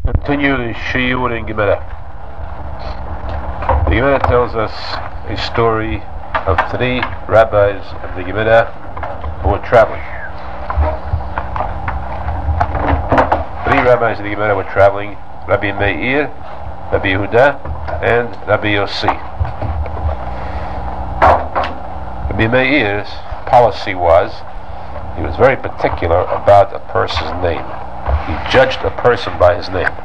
Continue the Shiur in Gemara. The Gemara tells us a story of three rabbis of the Gemara who were traveling. Three rabbis of the Gemara were traveling: Rabbi Meir, Rabbi Yehuda, and Rabbi Yossi. Rabbi Meir's policy was he was very particular about a person's name. He judged a person by his name.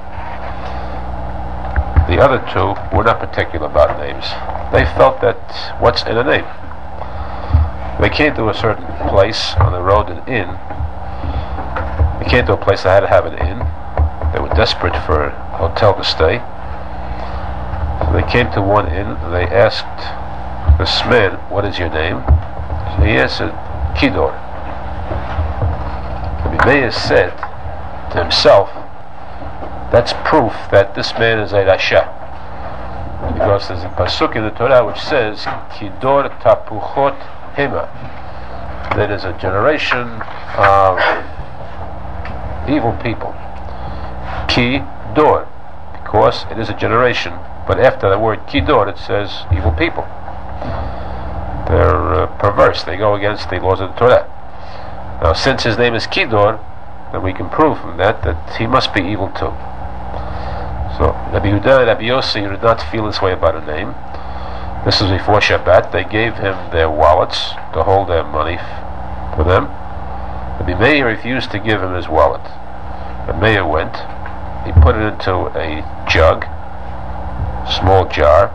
The other two were not particular about names. They felt that what's in a name? They came to a certain place on the road, an inn. They came to a place that had to have an inn. They were desperate for a hotel to stay. So they came to one inn and they asked this man, "What is your name?" So he answered, "Kidor." Rabbi Meir said to himself, that's proof that this man is a Rasha. Because there's a pasuk in the Torah which says, Kidor tapuchot hema. That is a generation of evil people. Kidor. Because it is a generation. But after the word Kidor it says evil people. They're perverse. They go against the laws of the Torah. Now since his name is Kidor, then we can prove from that he must be evil too. So Rabbi Yehuda and Rabbi Yossi did not feel this way about a name. This was before Shabbat. They gave him their wallets to hold their money for them. Rabbi Meir refused to give him his wallet. Rabbi Meir went. He put it into a jug, small jar,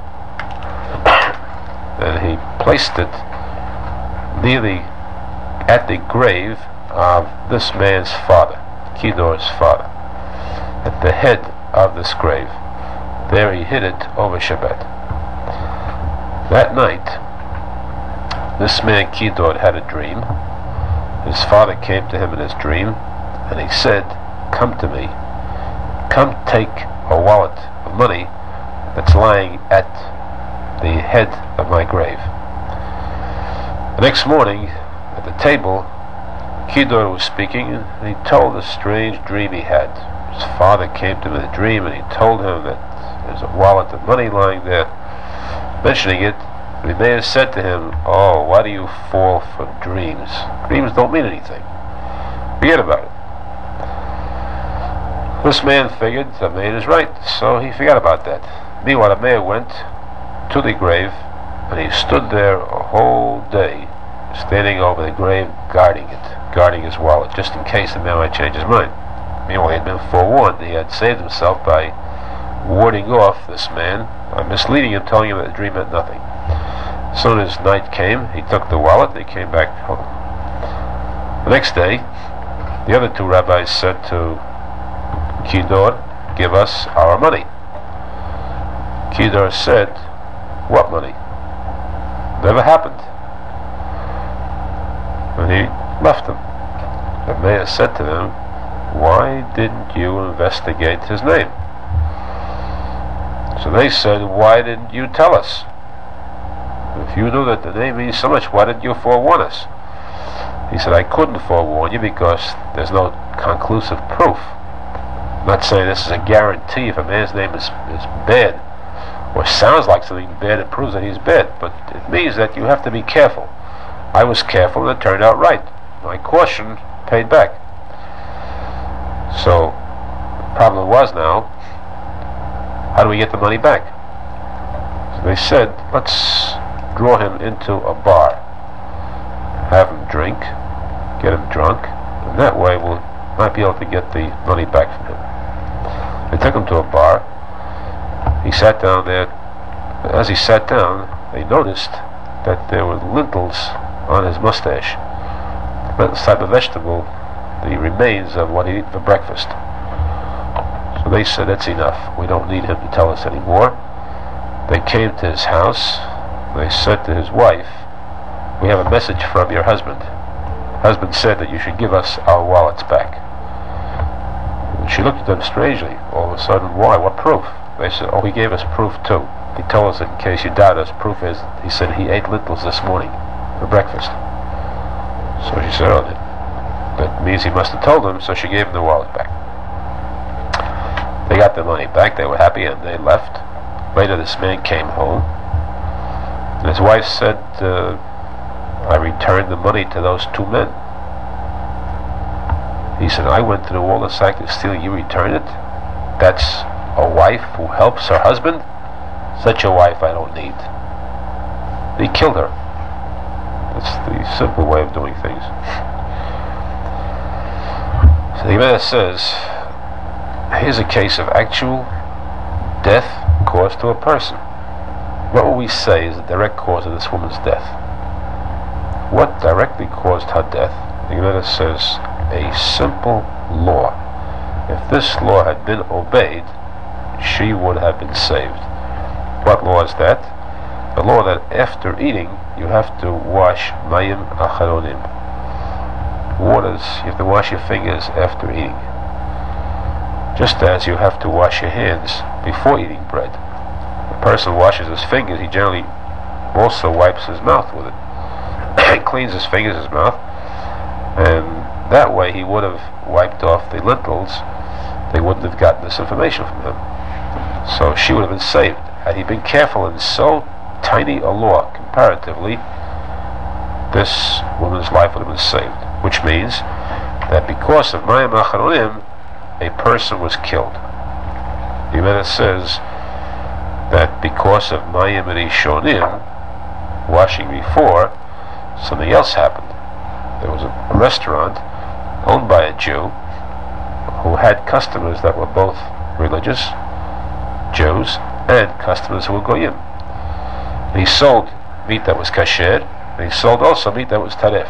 and he placed it nearly at the grave of this man's father, Kidor's father, at the head of this grave. There he hid it over Shabbat. That night, this man Kidor had a dream. His father came to him in his dream, and he said, "Come to me. Come take a wallet of money that's lying at the head of my grave." The next morning, at the table, Kidor was speaking, and he told a strange dream he had. His father came to him in a dream, and he told him that there's a wallet of money lying there. Mentioning it, Rabbi Meir said to him, "Oh, why do you fall for dreams? Dreams don't mean anything. Forget about it." This man figured the man is right, so he forgot about that. Meanwhile, the Meir went to the grave, and he stood there a whole day, standing over the grave, guarding his wallet, just in case the man might change his mind. Meanwhile, he had been forewarned. He had saved himself by warding off this man, by misleading him, telling him that the dream meant nothing. As soon as night came, he took the wallet and he came back home. The next day, the other two rabbis said to Kidor, "Give us our money." Kidor said, "What money? Never happened." And he left them. The mayor said to them, "Why didn't you investigate his name?" So they said, "Why didn't you tell us? If you knew that the name means so much, why didn't you forewarn us?" He said, "I couldn't forewarn you because there's no conclusive proof. I'm not saying this is a guarantee if a man's name is bad, or sounds like something bad, it proves that he's bad, but it means that you have to be careful. I was careful and it turned out right. My caution paid back." So the problem was now, how do we get the money back? So they said, let's draw him into a bar, have him drink, get him drunk, and that way we might be able to get the money back from him. They took him to a bar. He sat down there. As he sat down, they noticed that there were lentils on his mustache. This type of vegetable, the remains of what he ate for breakfast. So they said, "That's enough. We don't need him to tell us anymore." They came to his house. They said to his wife, "We have a message from your husband. Husband said that you should give us our wallets back." And she looked at them strangely. All of a sudden, "Why? What proof?" They said, "Oh, he gave us proof too. He told us, in case you doubt us, proof is, he said he ate lentils this morning for breakfast." So she said, "Oh, that means he must have told him," so she gave him the wallet back. They got their money back, they were happy, and they left. Later this man came home, and his wife said, I returned the money to those two men. He said, I went through all the sack to steal, you returned it? That's a wife who helps her husband? Such a wife I don't need. He killed her. That's the simple way of doing things. So the Gemara says, here's a case of actual death caused to a person. What will we say is the direct cause of this woman's death? What directly caused her death? The Gemara says, a simple law. If this law had been obeyed, she would have been saved. What law is that? The law that after eating, you have to wash mayim acharonim. Waters, you have to wash your fingers after eating. Just as you have to wash your hands before eating bread. A person washes his fingers, he generally also wipes his mouth with it. He cleans his fingers, his mouth, and that way he would have wiped off the lentils. They wouldn't have gotten this information from him. So she would have been saved. Had he been careful in so tiny a law, comparatively, this woman's life would have been saved. Which means that because of Mayim Acharonim, a person was killed. The Gemara says that because of Mayim Rishonim, washing before, something else happened. There was a restaurant owned by a Jew who had customers that were both religious Jews and customers who were Goyim. And he sold meat that was kasher, and he sold also meat that was taref.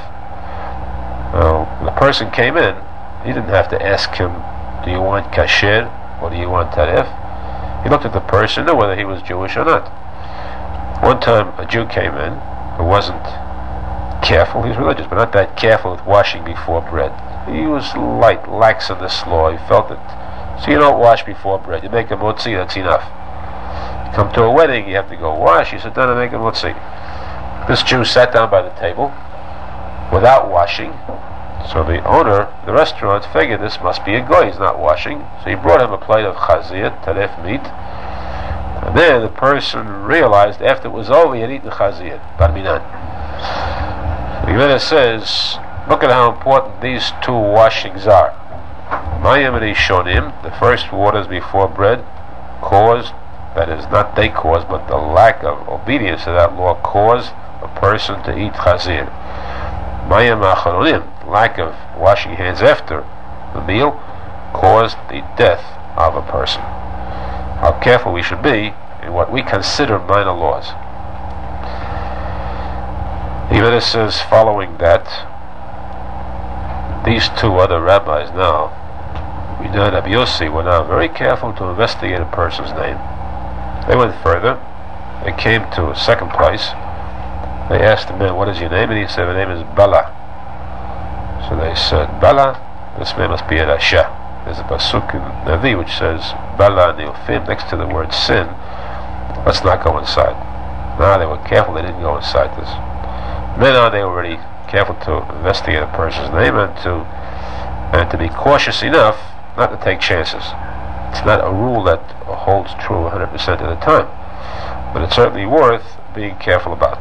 Now, when the person came in, he didn't have to ask him, do you want kasher or do you want taref? He looked at the person, knew whether he was Jewish or not. One time a Jew came in who wasn't careful, he was religious, but not that careful with washing before bread. He was lax in this law. He felt that, so you don't wash before bread. You make a motzi, that's enough. You come to a wedding, you have to go wash. You sit down and make a motzi. This Jew sat down by the table without washing. So the owner, the restaurant, figured this must be a goy, he's not washing. So he brought him a plate of chazir, taref meat. And then the person realized after it was over, he had eaten chazir, bar minan. The Gemara says, look at how important these two washings are. Mayim Rishonim, the first waters before bread, caused, that is, not they caused, but the lack of obedience to that law caused a person to eat chazir. Mayim Acharonim, lack of washing hands after the meal, caused the death of a person. How careful we should be in what we consider minor laws. The Gemara says, following that, these two other rabbis now, Rina and Rabbi Yossi, were now very careful to investigate a person's name. They went further. They came to a second place. They asked the man, what is your name? And he said, my name is Bala. So they said, Bala, this man must be a Rasha. There's a pasuk in Navi which says, Bala Neofim, next to the word sin. Let's not go inside. Now they were careful, they didn't go inside this. Then on they were already careful to investigate a person's name and to be cautious enough not to take chances. It's not a rule that holds true 100% of the time, but it's certainly worth being careful about.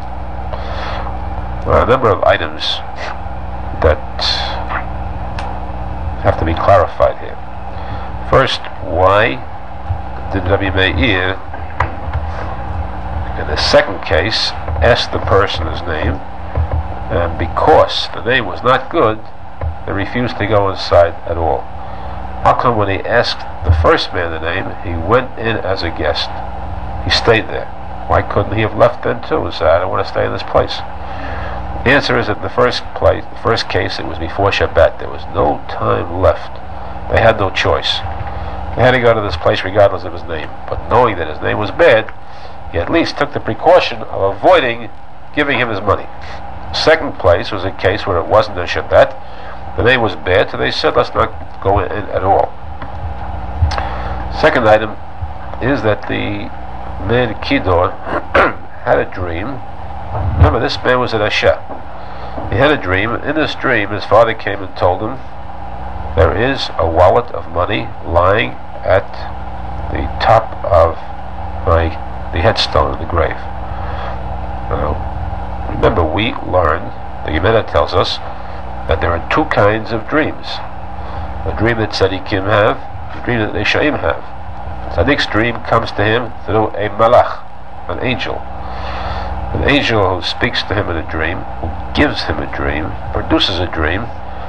There are a number of items that have to be clarified here. First, why did Rabbi Meir, in the second case, ask the person his name, and because the name was not good, they refused to go inside at all? How come when he asked the first man the name, he went in as a guest? He stayed there. Why couldn't he have left then too and said, I don't want to stay in this place? The answer is that in the first case, it was before Shabbat. There was no time left. They had no choice. They had to go to this place regardless of his name. But knowing that his name was bad, he at least took the precaution of avoiding giving him his money. Second place was a case where it wasn't a Shabbat. The name was bad, so they said, let's not go in at all. Second item is that the man Kidor had a dream. Remember, this man was a Rasha. He had a dream. In this dream, his father came and told him, there is a wallet of money lying at the top of the headstone in the grave. Now, remember, we learned, the Gemara tells us, that there are two kinds of dreams. A dream that tzaddikim have, a dream that Reshaim have. Tzaddik's dream comes to him through a malach, an angel. An angel who speaks to him in a dream, who gives him a dream, produces a dream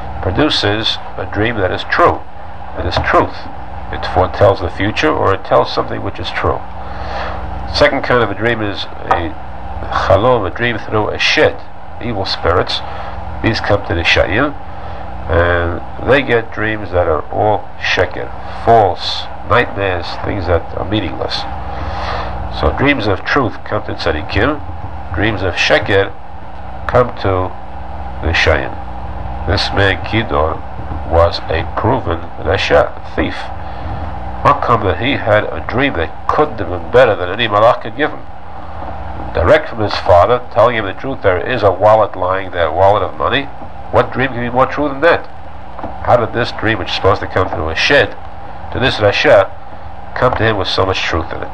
that is true. It is truth. It foretells the future, or it tells something which is true. Second kind of a dream is a chalom, a dream through a shed, evil spirits. These come to the shayim, and they get dreams that are all sheker, false, nightmares, things that are meaningless. So dreams of truth come to tzaddikim, dreams of sheker come to the shayim. This man Gidon was a proven rasha, thief. How come that he had a dream that couldn't have been better than any malach could give him? Direct from his father, telling him the truth, there is a wallet lying there, a wallet of money. What dream can be more true than that? How did this dream, which is supposed to come through a shed, to this rasha, come to him with so much truth in it?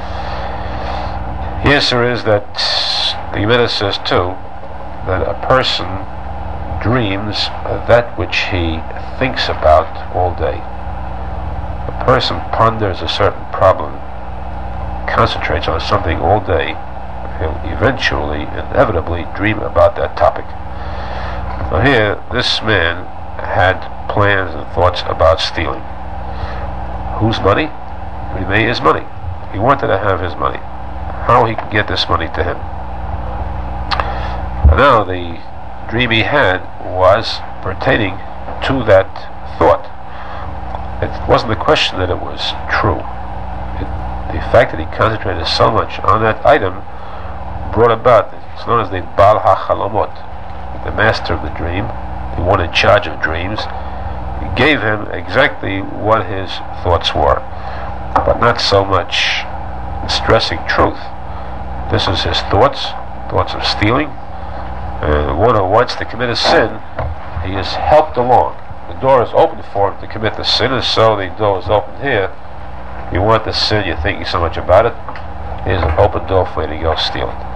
The answer is that the Gemara says too, that a person dreams that which he thinks about all day. A person ponders a certain problem, concentrates on something all day, he'll eventually, inevitably dream about that topic. Now here, this man had plans and thoughts about stealing. Whose money? His money. He wanted to have his money. How he could get this money to him. And now the dream he had was pertaining to that thought. It wasn't the question that it was true. The fact that he concentrated so much on that item brought about, it's known as the Baal HaChalamot, the master of the dream, the one in charge of dreams. He gave him exactly what his thoughts were, but not so much stressing truth. This is his thoughts of stealing. And one who wants to commit a sin, he is helped along. The door is open for him to commit the sin, and so the door is open here. You want the sin, you're thinking so much about it, here's an open door for you to go steal it.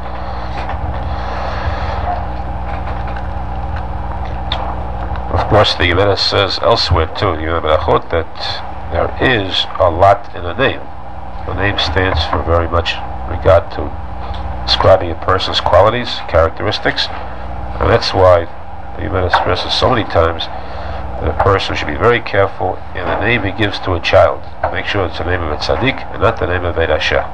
Of course, the Gemara says elsewhere too, in the Berachot, that there is a lot in a name. The name stands for very much regard to describing a person's qualities, characteristics, and that's why the Gemara stresses so many times that a person should be very careful in the name he gives to a child. Make sure it's the name of a tzaddik and not the name of a rasha.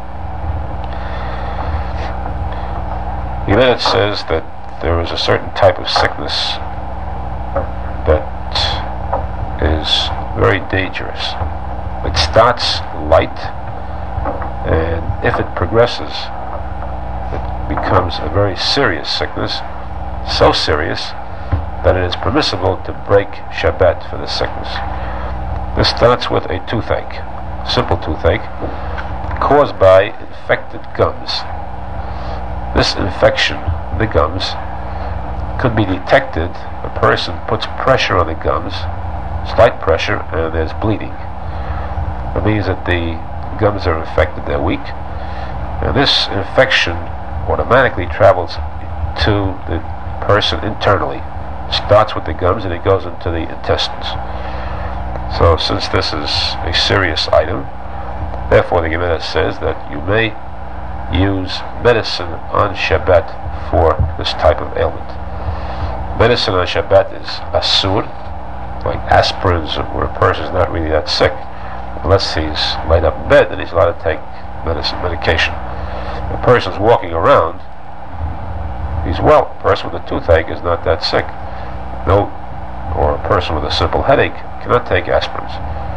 The Gemara says that there is a certain type of sickness that is very dangerous. It starts light, and if it progresses, it becomes a very serious sickness, so serious that it is permissible to break Shabbat for the sickness. This starts with a toothache, simple toothache, caused by infected gums. This infection, the gums, could be detected. A person puts pressure on the gums, slight pressure, and there's bleeding. It means that the gums are infected, they're weak, and this infection automatically travels to the person internally. It starts with the gums and it goes into the intestines. So since this is a serious item, therefore the Gemara says that you may use medicine on Shabbat for this type of ailment. Medicine on Shabbat is asur, like aspirins, where a person is not really that sick. Unless he's laid up in bed, then he's allowed to take medication. If a person's walking around, he's well. A person with a toothache is not that sick. No, or a person with a simple headache cannot take aspirins.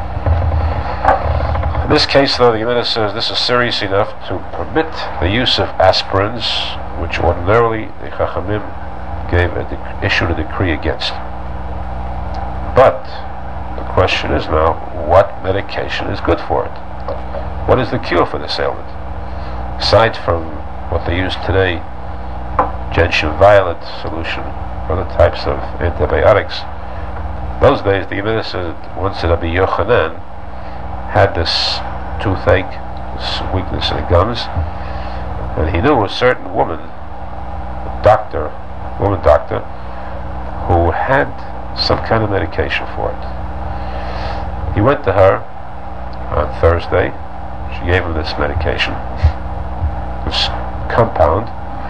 In this case, though, the Gemara says this is serious enough to permit the use of aspirins, which ordinarily the Chachamim issued a decree against. But the question is now, what medication is good for it? What is the cure for this ailment? Aside from what they use today, gentian violet solution, other types of antibiotics, those days the Gemara said once Rabbi Yochanan had this toothache, this weakness in the gums, and he knew a certain woman doctor, who had some kind of medication for it. He went to her on Thursday. She gave him this medication, this compound,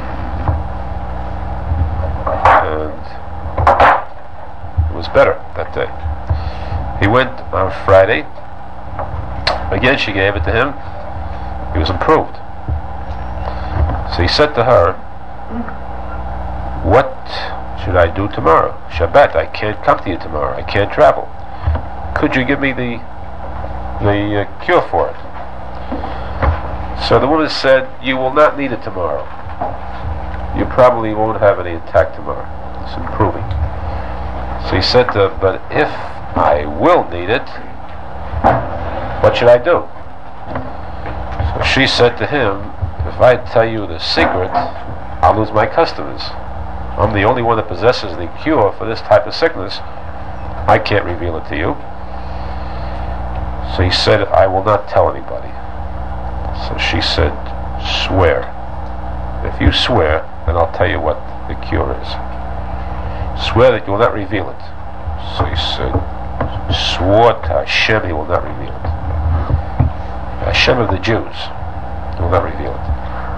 and it was better that day. He went on Friday. Again, she gave it to him. He was improved. So he said to her, "What should I do tomorrow? Shabbat, I can't come to you tomorrow. I can't travel. Could you give me the cure for it?" So the woman said, "You will not need it tomorrow. You probably won't have any attack tomorrow. It's improving." So he said to her, "But if I will need it, what should I do?" So she said to him, "If I tell you the secret, I'll lose my customers. I'm the only one that possesses the cure for this type of sickness. I can't reveal it to you." So he said, "I will not tell anybody." So she said, "Swear. If you swear, then I'll tell you what the cure is. Swear that you will not reveal it." So he said, swore to Hashem he will not reveal it. Hashem of the Jews, he will not reveal it.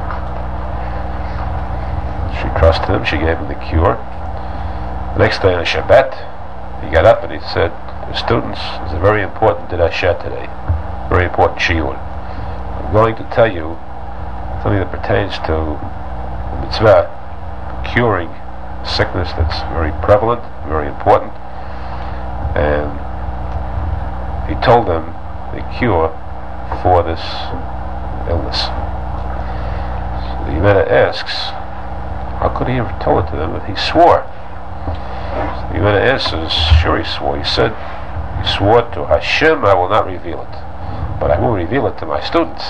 She trusted him, she gave him the cure. The next day on Shabbat, he got up and he said, "The students, it's a very important Dirashat today, very important shiur. I'm going to tell you something that pertains to the mitzvah, curing sickness that's very prevalent, very important." And he told them the cure for this illness. So the Yemena asks, how could he have told it to them if he swore? So the Yemena answers, sure he swore. He said, he swore to Hashem, I will not reveal it, but I will reveal it to my students.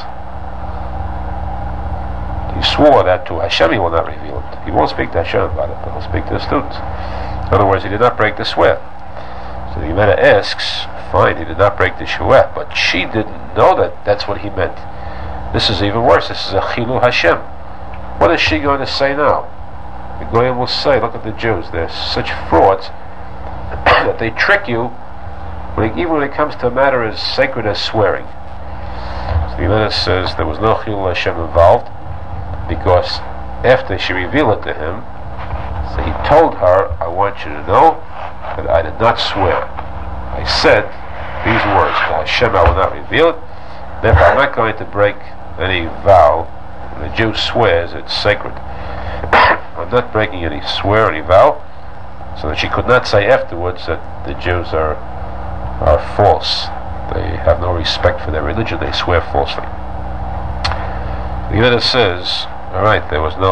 He swore that to Hashem he will not reveal it. He won't speak to Hashem about it, but he'll speak to the students. In other words, he did not break the swear. So the Gemara asks, fine, he did not break the swear, but she didn't know that that's what he meant. This is even worse. This is a Chilu Hashem. What is she going to say now? The Goyim will say, look at the Jews, they're such frauds that they trick you even when it comes to a matter as sacred as swearing. So the Gemara says there was no Chilu Hashem involved, because after she revealed it to him, so he told her, I want you to know that I did not swear. I said these words, to Hashem I will not reveal it, therefore I'm not going to break any vow. When a Jew swears, it's sacred. I'm not breaking any swear, any vow, so that she could not say afterwards that the Jews are false. They have no respect for their religion, they swear falsely. The Gemara says, alright, there was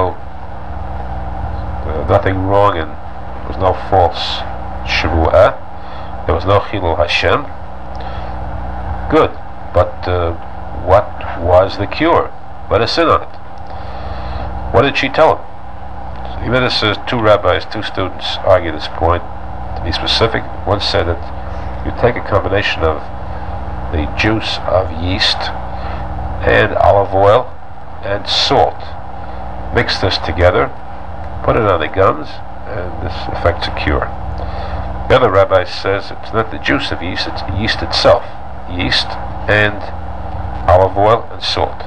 nothing wrong and there was no false Shavu'ah, there was no Chilul Hashem. Good, but what was the cure? Let us in on it. What did she tell him? So the Gemara says two students argue this point. To be specific, one said that you take a combination of the juice of yeast and olive oil and salt. Mix this together, put it on the gums, and this affects a cure. The other rabbi says it's not the juice of yeast, it's yeast itself. Yeast and olive oil and salt.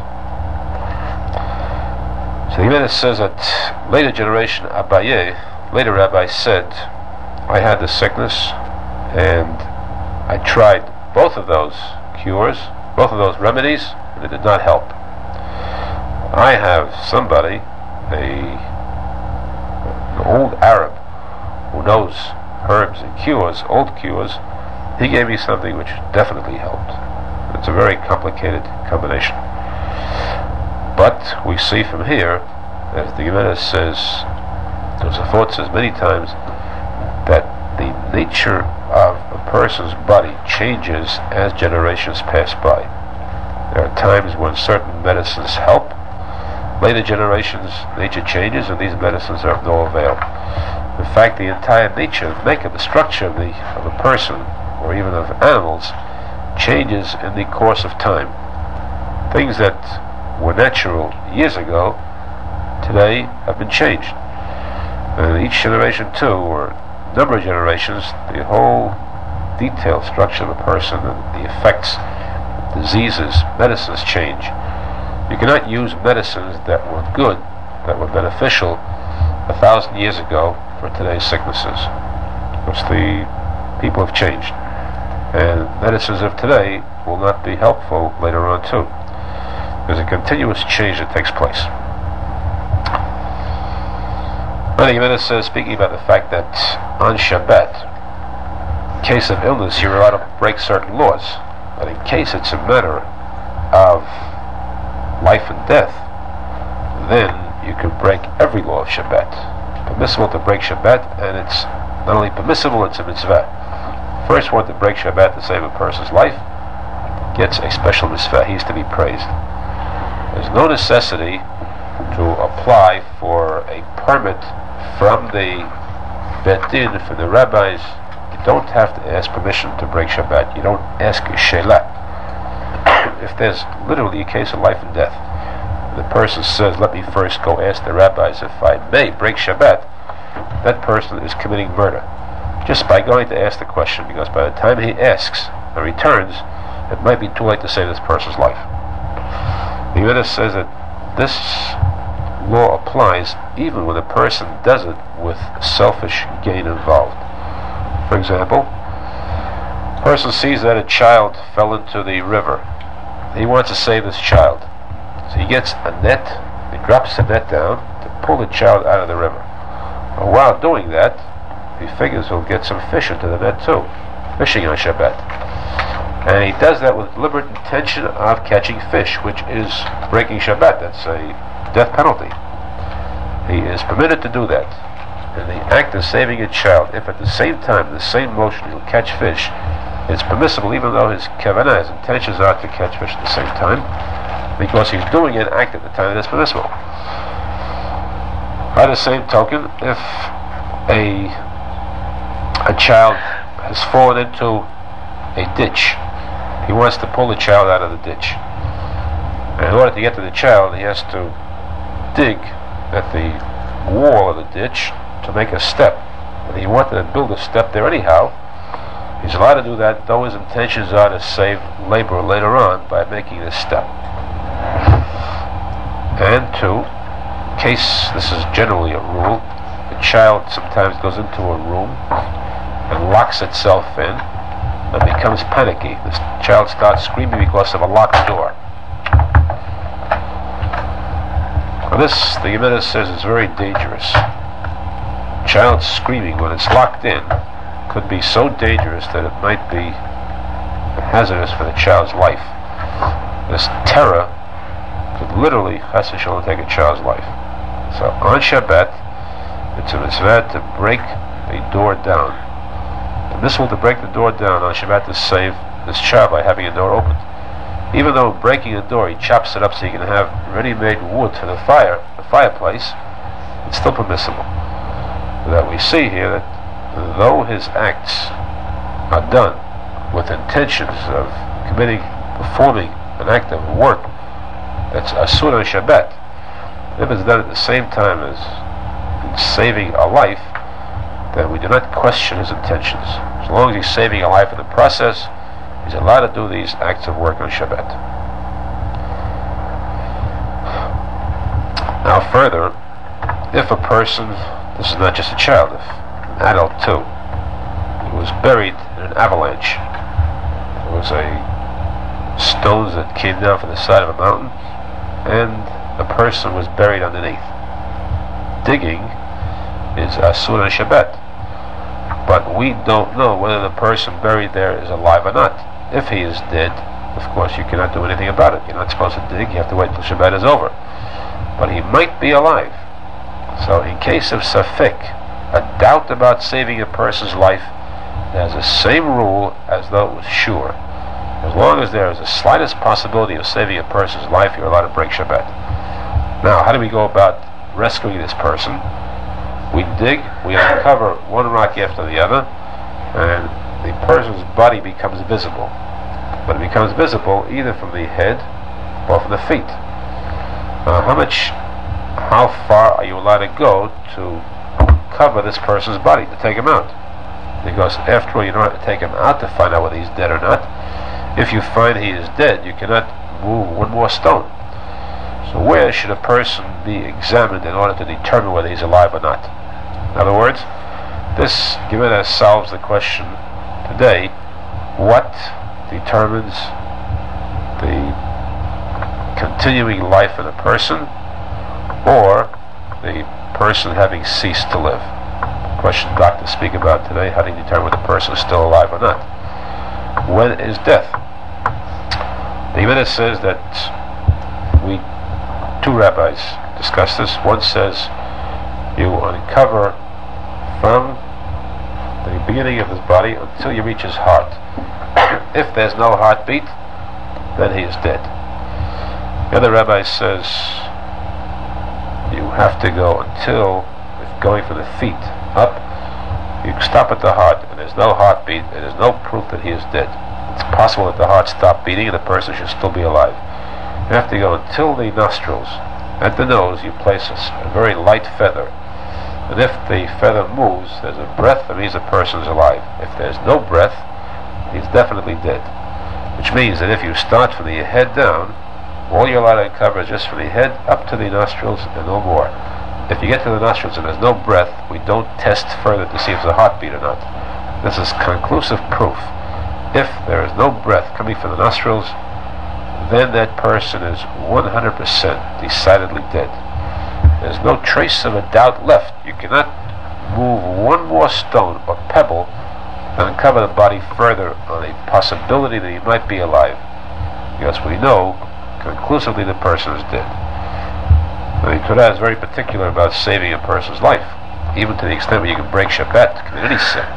So the Gemara says that later generation Abaye, later rabbi said, I had the sickness and I tried both of those cures, both of those remedies, and it did not help. I have somebody, an old Arab who knows herbs and cures, old cures. He gave me something which definitely helped. It's a very complicated combination. But we see from here, as the Gemara says, Tosafot says many times, that the nature of a person's body changes as generations pass by. There are times when certain medicines help. Later generations, nature changes, and these medicines are of no avail. In fact, the entire nature, the makeup, the structure of a person, or even of animals, changes in the course of time. Things that were natural years ago, today have been changed. And each generation too, or number of generations, the whole detailed structure of a person and the effects, diseases, medicines change. You cannot use medicines that were good, that were beneficial 1,000 years ago for today's sicknesses, because the people have changed, and medicines of today will not be helpful later on too. There's a continuous change that takes place. The Gemara says, speaking about the fact that on Shabbat, in case of illness, you're allowed to break certain laws, but in case it's a matter of life and death, then you can break every law of Shabbat. It's permissible to break Shabbat, and it's not only permissible, it's a mitzvah. First one to break Shabbat to save a person's life gets a special mitzvah. He is to be praised. There's no necessity to apply for a permit from the Bet Din, from the rabbis. You don't have to ask permission to break Shabbat. You don't ask a shelah. If there's literally a case of life and death, the person says, let me first go ask the rabbis if I may break Shabbat, that person is committing murder just by going to ask the question, because by the time he asks and returns, it might be too late to save this person's life. The Gemara says that this law applies even when a person does it with selfish gain involved. For example, a person sees that a child fell into the river. He wants to save this child. So he gets a net, he drops the net down to pull the child out of the river. But while doing that, he figures he'll get some fish into the net too, fishing on Shabbat. And he does that with deliberate intention of catching fish, which is breaking Shabbat. That's a death penalty. He is permitted to do that. And the act of saving a child, if at the same time, the same motion, he'll catch fish, it's permissible even though his kavanah, his intentions are to catch fish at the same time, because he's doing an act at the time that's permissible. By the same token, if a child has fallen into a ditch, he wants to pull the child out of the ditch. And in order to get to the child, he has to dig at the wall of the ditch to make a step. And he wanted to build a step there anyhow. He's allowed to do that, though his intentions are to save labor later on by making this step. And two, in case this is generally a rule, the child sometimes goes into a room and locks itself in and becomes panicky. The child starts screaming because of a locked door. Now this, the Gemara says, is very dangerous. Child screaming when it's locked in could be so dangerous that it might be hazardous for the child's life. This terror could literally, chas v'shalom, take a child's life. So on Shabbat, it's a mitzvah to break a door down. And this will to break the door down on Shabbat to save this child by having a door opened. Even though breaking the door, he chops it up so he can have ready-made wood for the fireplace, it's still permissible. That we see here that though his acts are done with intentions of performing an act of work that's asur on Shabbat, if it's done at the same time as saving a life, then we do not question his intentions. As long as he's saving a life in the process, he's allowed to do these acts of work on Shabbat. Now further, if a person, this is not just a child, if an adult too, who was buried in an avalanche, there was stones that came down from the side of a mountain, and a person was buried underneath. Digging is asur on Shabbat, but we don't know whether the person buried there is alive or not. If he is dead, of course you cannot do anything about it. You're not supposed to dig, you have to wait until Shabbat is over. But he might be alive. So in case of safek, a doubt about saving a person's life, there's the same rule as though it was sure. As long as there is the slightest possibility of saving a person's life, you're allowed to break Shabbat. Now, how do we go about rescuing this person? We dig, we uncover one rock after the other, and the person's body becomes visible. but it becomes visible either from the head or from the feet. How far are you allowed to go to cover this person's body, to take him out? Because after all, you don't have to take him out to find out whether he's dead or not. If you find he is dead, you cannot move one more stone. So where should a person be examined in order to determine whether he's alive or not? In other words, this Gemara solves the question today: what determines the continuing life of a person, or the person having ceased to live? The question doctors speak about today: how do you determine whether the person is still alive or not? When is death? The Gemara says that two rabbis discuss this. One says you uncover from the beginning of his body until you reach his heart. If there's no heartbeat, then he is dead. The other rabbi says you have to go until, if going from the feet up, you stop at the heart and there's no heartbeat, and there's no proof that he is dead. It's possible that the heart stopped beating and the person should still be alive. You have to go until the nostrils. At the nose you place a very light feather, and if the feather moves, there's a breath, that means the person is alive. If there's no breath, he's definitely dead. Which means that if you start from the head down, all you're allowed to uncover is just from the head up to the nostrils and no more. If you get to the nostrils and there's no breath, we don't test further to see if there's a heartbeat or not. This is conclusive proof. If there is no breath coming from the nostrils, then that person is 100% decidedly dead. There's no trace of a doubt left. You cannot move one more stone or pebble and uncover the body further on a possibility that he might be alive, because we know conclusively the person is dead. Now, the Torah is very particular about saving a person's life, even to the extent where you can break Shabbat to commit any sin.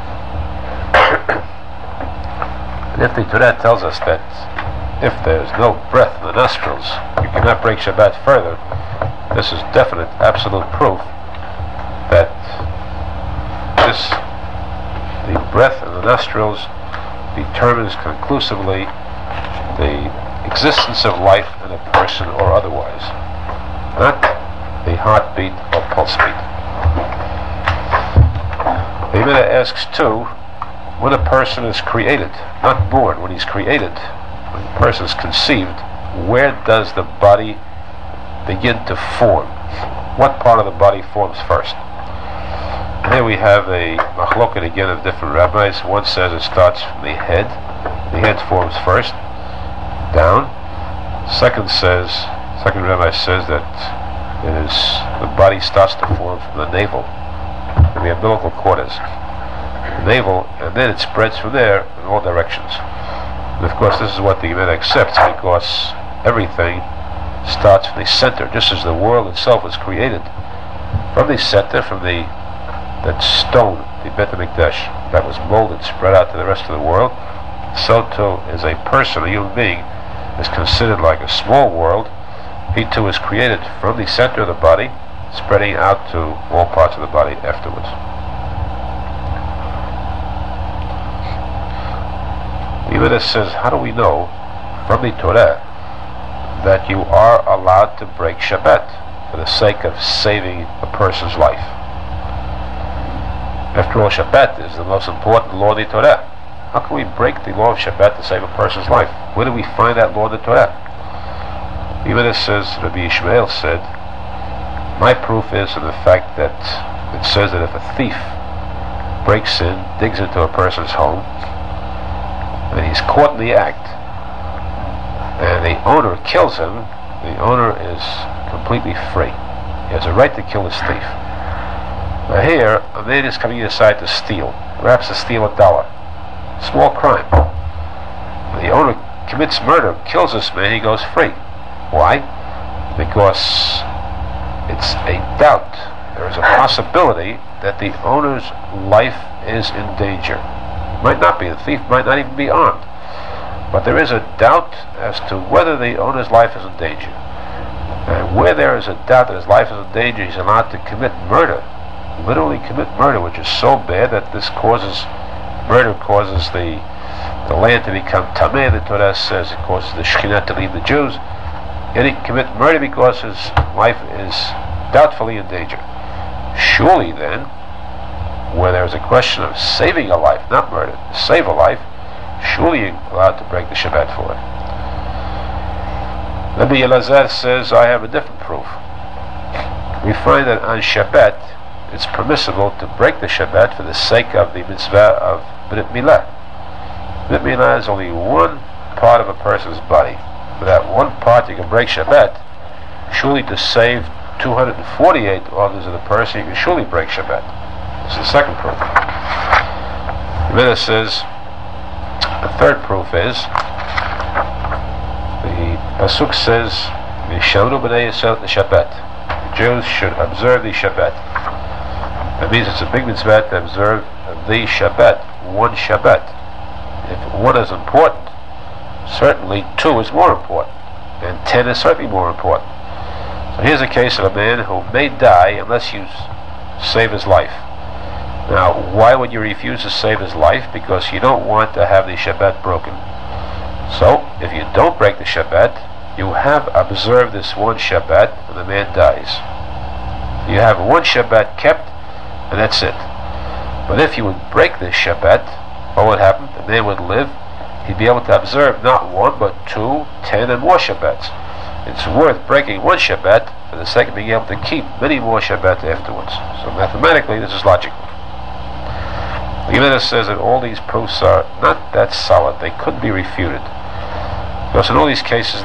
And if the Torah tells us that if there's no breath in the nostrils, you cannot break Shabbat further, this is definite, absolute proof that the breath in the nostrils determines conclusively the existence of life in a person or otherwise, not the heartbeat or pulse beat. The Gemara asks too, when a person is created, not born, when he's created, when a person is conceived, where does the body begin to form? What part of the body forms first? Here we have a machloket again of different rabbis. One says it starts from the head. The head forms first, down. Second rabbi says that the body starts to form from the navel, from the umbilical quarters, the navel, and then it spreads from there in all directions. And of course, this is what the Gemara accepts, because everything starts from the center, just as the world itself was created from the center, from that stone, the Beit HaMikdash, that was molded, spread out to the rest of the world. So too is a person, a human being, is considered like a small world. He too is created from the center of the body, spreading out to all parts of the body afterwards. The Gemara says, how do we know from the Torah that you are allowed to break Shabbat for the sake of saving a person's life? After all, Shabbat is the most important law of the Torah. How can we break the law of Shabbat to save a person's life? Where do we find that law in the Torah? The Gemara says, Rabbi Ishmael said, my proof is in the fact that it says that if a thief breaks in, digs into a person's home, and he's caught in the act, and the owner kills him, the owner is completely free. He has a right to kill his thief. Now here, a man is coming inside to steal, perhaps to steal $1. Small crime. The owner commits murder, kills this man, he goes free. Why? Because it's a doubt. There is a possibility that the owner's life is in danger. It might not be. The thief might not even be armed. But there is a doubt as to whether the owner's life is in danger. And where there is a doubt that his life is in danger, he's allowed to commit murder. Literally commit murder, which is so bad that murder causes the the land to become tameh. The Torah says it causes the Shekhinah to leave the Jews. Yet he commit murder because his life is doubtfully in danger. Surely then, where there is a question of saving a life, not murder, save a life, surely you're allowed to break the Shabbat for it. Rabbi Elazar says, I have a different proof. We find that on Shabbat, it's permissible to break the Shabbat for the sake of the mitzvah of Brit Milah. Brit Milah is only one part of a person's body. For that one part you can break Shabbat. Surely to save 248 others of the person, you can surely break Shabbat. This is the second proof. The Gemara says, the third proof is, the Pasuk says, V'shamru b'nei Yisrael Shabbat. The Jews should observe the Shabbat. That means it's a big mitzvah to observe the Shabbat, one Shabbat. If one is important, certainly 2 is more important, and 10 is certainly more important. So here's a case of a man who may die unless you save his life. Now, why would you refuse to save his life? Because you don't want to have the Shabbat broken. So, if you don't break the Shabbat, you have observed this one Shabbat, and the man dies. You have one Shabbat kept, and that's it. But if you would break this Shabbat, what would happen? The man would live. He'd be able to observe not 1, but 2, 10, and more Shabbats. It's worth breaking one Shabbat for the sake of being able to keep many more Shabbats afterwards. So mathematically, this is logical. The Gemara says that all these proofs are not that solid. They couldn't be refuted. Because in all these cases,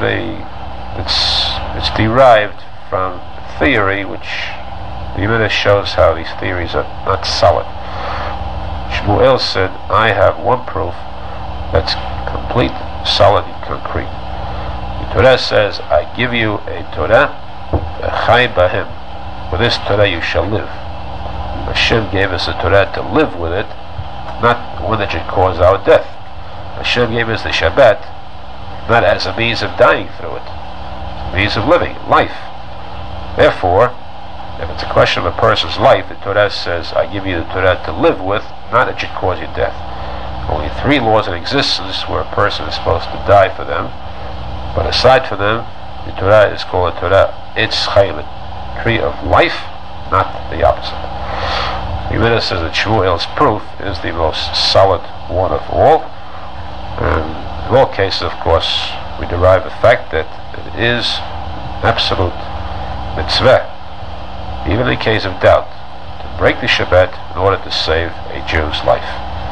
it's derived from theory, which the Gemara shows how these theories are not solid. Shmuel said, I have one proof that's complete, solid, and concrete. The Torah says, I give you a Torah, Chai Bahem. With this Torah you shall live. Hashem gave us a Torah to live with it, not one that should cause our death. Hashem gave us the Shabbat, not as a means of dying through it, it's a means of living, life. Therefore, if it's a question of a person's life, the Torah says, I give you the Torah to live with, not that it should cause you death. Only 3 laws in existence where a person is supposed to die for them, but aside from them, the Torah is called a Torah Etz Chaim, tree of life, not the opposite. The Gemara says that Shmuel's proof is the most solid one of all, and in all cases, of course, we derive the fact that it is absolute mitzvah, even in case of doubt, to break the Shabbat in order to save a Jew's life.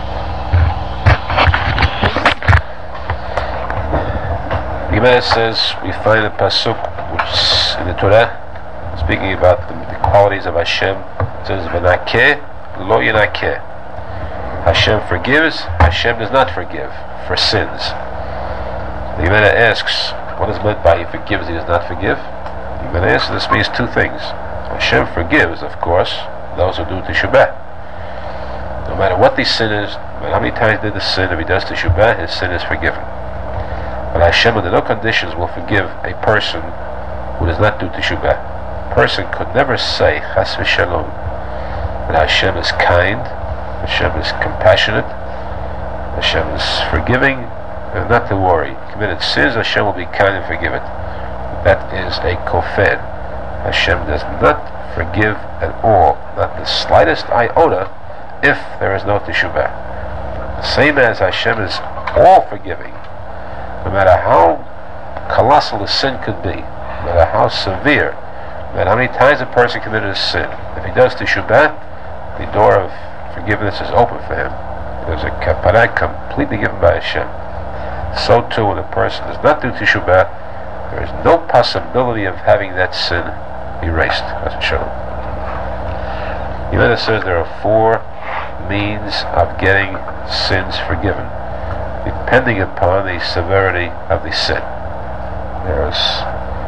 The Gemara says we find a pasuk which is in the Torah speaking about the qualities of Hashem. It says V'nakeh lo yinakeh. Hashem forgives, Hashem does not forgive for sins. The Gemara asks, what is meant by He forgives, He does not forgive? The Gemara answers this means 2 things. Hashem forgives, of course, those who do teshubah. No matter what the sin is, no matter how many times he did the sin, if he does teshubah, his sin is forgiven. But Hashem under no conditions will forgive a person who does not do teshubah. A person could never say chas v'shalom that Hashem is kind, Hashem is compassionate, Hashem is forgiving, and not to worry. Committed sins, Hashem will be kind and forgive it. That is a kofen. Hashem does not forgive at all, not the slightest iota, if there is no teshubah. Same as Hashem is all forgiving, no matter how colossal the sin could be, no matter how severe, no matter how many times a person committed a sin. If he does teshubah, the door of forgiveness is open for him. There's a kaparah completely given by Hashem. So too, when a person does not do teshubah, there is no possibility of having that sin erased. That's a shalom. The Gemara says there are 4 means of getting sins forgiven, depending upon the severity of the sin. It's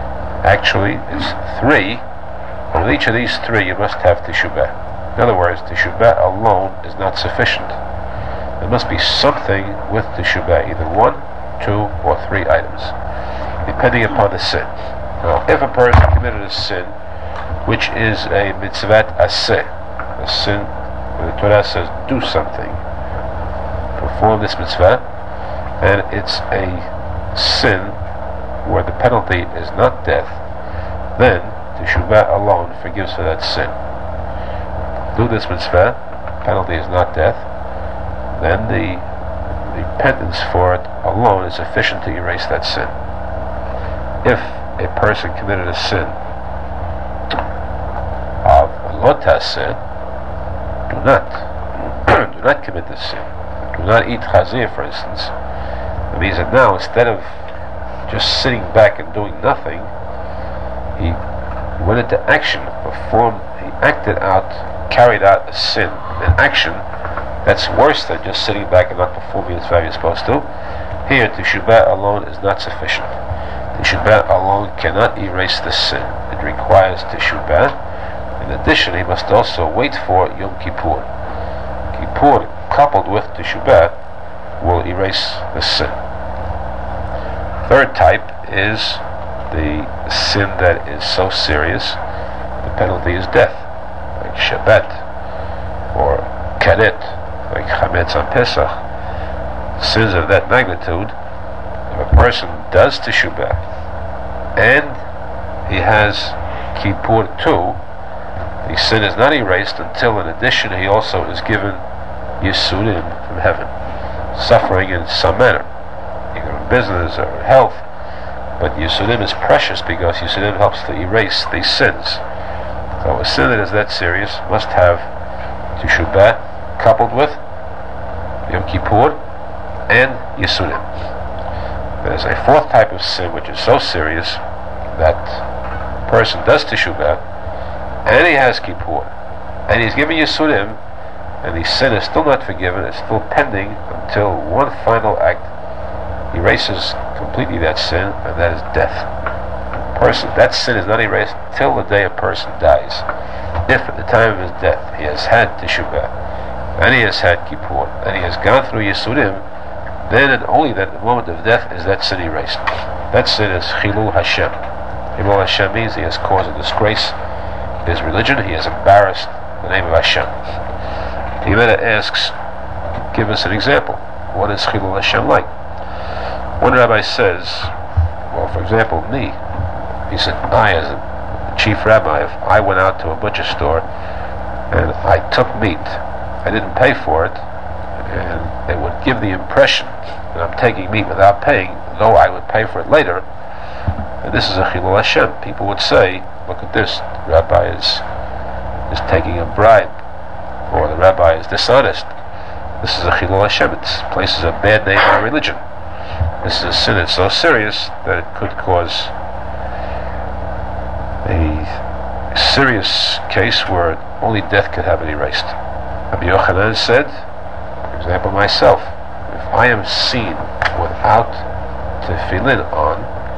3, and with each of these 3 you must have teshubah. In other words, teshubah alone is not sufficient. There must be something with teshubah, either 1, 2, or 3 items, depending upon the sin. Now, if a person committed a sin which is a mitzvat aseh, a sin where the Torah says do something, perform this mitzvah, and it's a sin where the penalty is not death, then teshuvah alone forgives for that sin. Do this mitzvah, penalty is not death, then the repentance for it alone is sufficient to erase that sin. If a person committed a sin of lo taseh, do not commit this sin. Do not eat chazir, for instance. It means that now, instead of just sitting back and doing nothing, he went into action, he carried out a sin, an action that's worse than just sitting back and not performing as you're supposed to. Here, teshuvah alone is not sufficient. Teshuvah alone cannot erase the sin. It requires teshuvah. In addition, he must also wait for Yom Kippur. Kippur, coupled with teshuvah, will erase the sin. Third type is the sin that is so serious, the penalty is death, like Shabbat, or Karet, like Chametz on Pesach. Sins of that magnitude, if a person does teshuvah, and he has Kippur too, the sin is not erased until, in addition, he also is given Yisurim from heaven, suffering in some manner, either in business or in health. But Yisurim is precious because Yisurim helps to erase these sins. So a sin that is that serious must have teshuvah coupled with Yom Kippur and Yisurim. There's a fourth type of sin which is so serious that a person does teshuvah and he has Kippur and he's given Yisurim, and the sin is still not forgiven, it's still pending until one final act erases completely that sin, and that is death. That sin is not erased till the day a person dies. If at the time of his death he has had teshuvah, and he has had Kippur, and he has gone through Yisurim, then and only then, at the moment of death, is that sin erased. That sin is Chilul Hashem. Chilul Hashem means he has caused a disgrace in his religion, he has embarrassed the name of Hashem. The Gemara asks, give us an example. What is Chilul Hashem like? One rabbi says, well, for example, me, he said, I, as a chief rabbi, if I went out to a butcher store and I took meat, I didn't pay for it, and it would give the impression that I'm taking meat without paying, though I would pay for it later, and this is a Chilul Hashem. People would say, look at this, the rabbi is taking a bribe, or the rabbi is dishonest. This is a Chilul Hashem. It places a bad name on religion. This is a sin that's so serious that it could cause a serious case where only death could have it erased. Rabbi Yochanan said, for example, myself, if I am seen without tefillin on,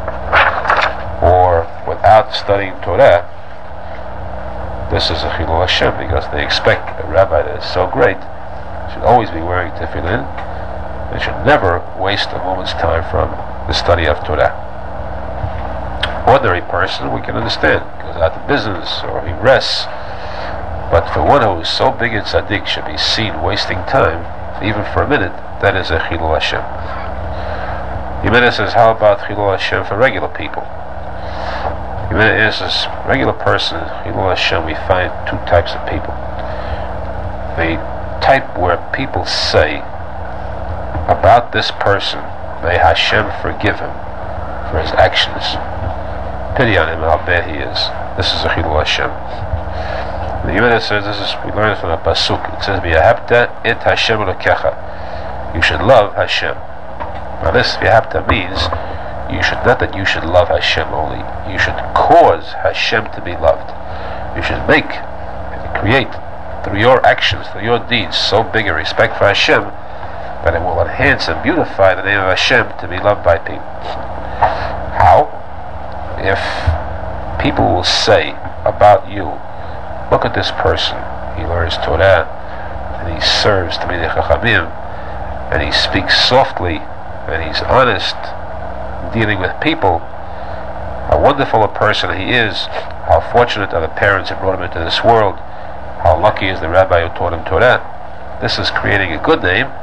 or without studying Torah, this is a Chilul Hashem, because they expect a rabbi that is so great should always be wearing tefillin. They should never waste a moment's time from the study of Torah. Ordinary person, we can understand, goes out to business or he rests. But for one who is so big in tzaddik should be seen wasting time, even for a minute, that is a Chilul Hashem. Yemena says, how about Chilul Hashem for regular people? Yemena answers, regular person, Chilul Hashem, we find two types of people. The type where people say, about this person, may Hashem forgive him for his actions. Pity on him, how bad he is. This is a Chilul Hashem. The Yemena says, we learn it from the Pasuk. It says, V'yahabta et Hashem Elokecha. You should love Hashem. Now this V'yahabta means, not that you should love Hashem only. You should cause Hashem to be loved. You should make and create, through your actions, through your deeds, so big a respect for Hashem, that it will enhance and beautify the name of Hashem to be loved by people. How? If people will say about you, look at this person, he learns Torah, and he serves Talmidei Chachamim, and he speaks softly, and he's honest dealing with people, how wonderful a person he is, how fortunate are the parents who brought him into this world, how lucky is the rabbi who taught him Torah. This is creating a good name,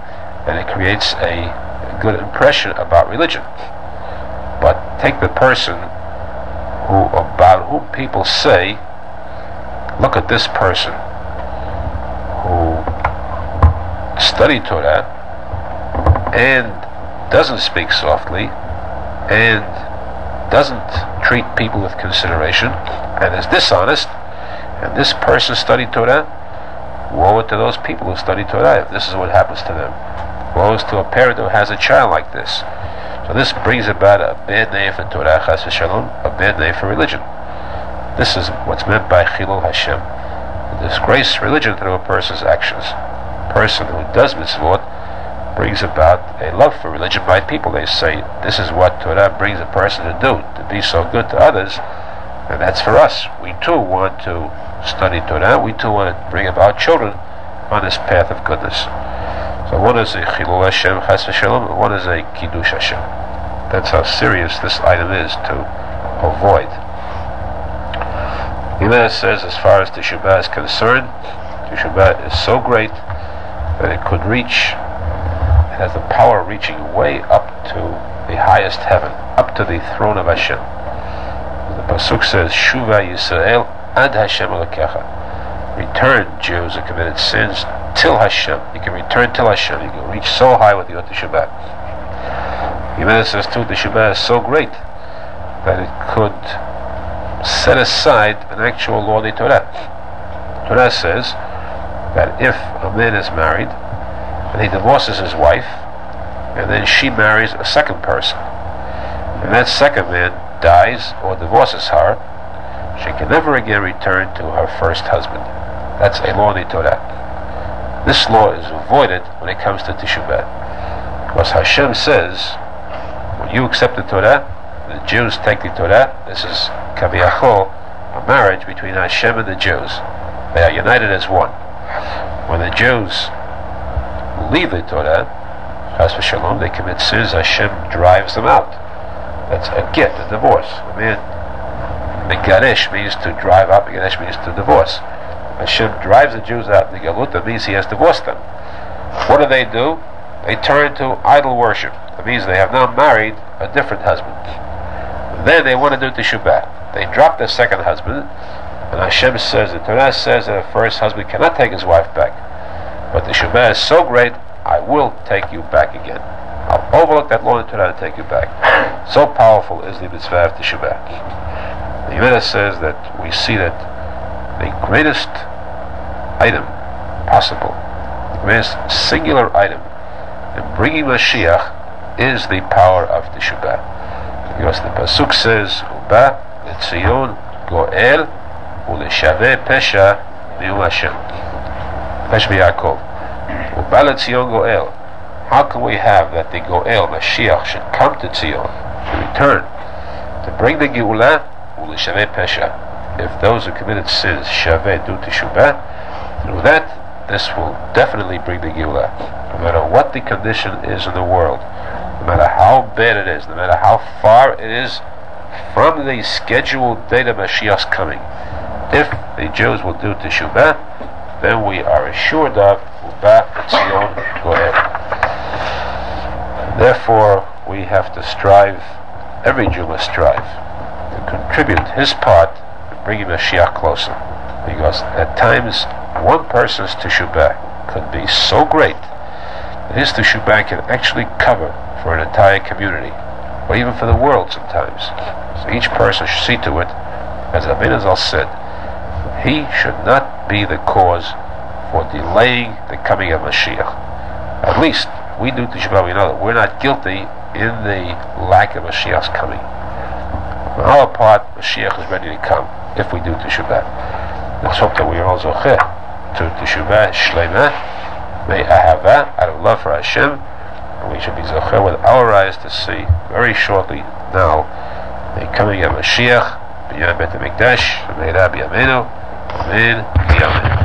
and it creates a good impression about religion. But take the person about whom people say, look at this person who studied Torah and doesn't speak softly and doesn't treat people with consideration and is dishonest, and this person studied Torah. Woe to those people who study Torah if this is what happens to them. Woe to a parent who has a child like this. So this brings about a bad name for Torah, chas v'shalom, a bad name for religion. This is what's meant by Chilul Hashem. Disgrace religion through a person's actions. A person who does mitzvot brings about a love for religion by people. They say, this is what Torah brings a person to do, to be so good to others, and that's for us. We too want to study Torah. We too want to bring about children on this path of goodness. So one is a Chilul Hashem, chas v'shalom, and one is a Kiddush Hashem. That's how serious this item is to avoid. Gemara says, as far as Tisha B'Av is concerned, Tisha B'Av is so great that it could reach, it has the power of reaching way up to the highest heaven, up to the throne of Hashem. The Pasuk says, Shuva Yisrael ad Hashem Elokecha. Return, Jews who committed sins, till Hashem. You can return till Hashem. You can reach so high with your Tisha B'Av. Gemara says too, Tisha B'Av is so great that it could set aside an actual law of the Torah. Torah says that if a man is married and he divorces his wife and then she marries a second person and that second man dies or divorces her, she can never again return to her first husband. That's a law of the Torah. This law is avoided when it comes to Tisha B'Av, because Hashem says, when you accept the Torah, the Jews take the Torah. This is Kaviyachol, a marriage between Hashem and the Jews. They are united as one. When the Jews leave the Torah, chas v'shalom, they commit sins, Hashem drives them out. That's a get, a divorce. I mean, Megaresh means to drive out, Megaresh means to divorce. Hashem drives the Jews out. The Galuta means he has divorced them. What do? They turn to idol worship. That means they have now married a different husband. Then they want to do Tisha B'Av. They drop their second husband, and Hashem says, the Torah says that a first husband cannot take his wife back. But Tisha B'Av is so great, I will take you back again. I'll overlook that law in Torah and take you back. So powerful is the mitzvah of Tisha B'Av. The Gemara says that we see that the greatest item possible, the greatest singular item in bringing Mashiach is the power of Tisha B'Av. Because the Pasuk says, Uba leTzion Goel uLeshaveh Pesha Mi'u Hashem. Pesha Yaakov. Uba leTzion Goel. How can we have that the Goel, Mashiach, should come to Tzion, to return, to bring the Geulah uLeshaveh Pesha? If those who committed sins, Shaveh, do Tisha B'Av, through that, this will definitely bring the Geulah. No matter what the condition is in the world, no matter how bad it is, no matter how far it is from the scheduled date of Mashiach's coming, if the Jews will do Tisha B'Av, then we are assured of Uba Tzion Goel. Therefore, we have to strive, every Jew must strive, to contribute his part in bringing Mashiach closer. Because at times, one person's Tisha B'Av could be so great that his Tisha B'Av can actually cover for an entire community, or even for the world sometimes. So each person should see to it, as Rabbeinu Zal said, he should not be the cause for delaying the coming of Mashiach. At least we do Tisha B'Av, we know that we're not guilty in the lack of Mashiach's coming. On our part, Mashiach is ready to come if we do Tisha B'Av. Let's hope that we are all zocheh to Tisha B'Av Shleimah, may ahava, out of love for Hashem, and we should be zocheh with our eyes to see very shortly now the coming of Mashiach, b'yam Bet HaMikdash, v'meira b'yameinu, amen, amen.